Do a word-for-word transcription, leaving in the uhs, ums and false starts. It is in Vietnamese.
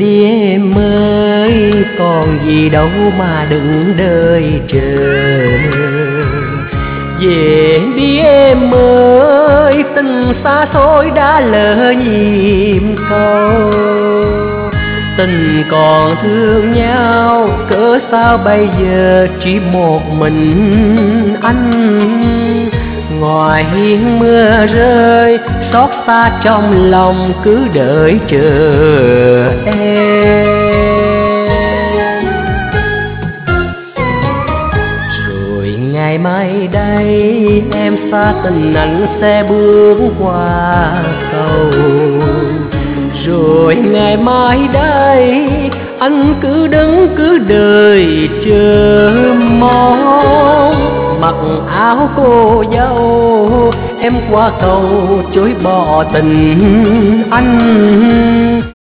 đi em ơi, còn gì đâu mà đừng đợi chờ. Về đi em ơi, tình xa xôi đã lỡ nhịp cầu. Tình còn thương nhau, cớ sao bây giờ chỉ một mình anh. Ngoài hiên mưa rơi, xót xa trong lòng cứ đợi chờ em. Rồi ngày mai đây em xa tình anh sẽ bước qua cầu. Rồi ngày mai đây anh cứ đứng cứ đợi chờ mong. Mặc áo cô dâu em qua cầu chối bỏ tình anh.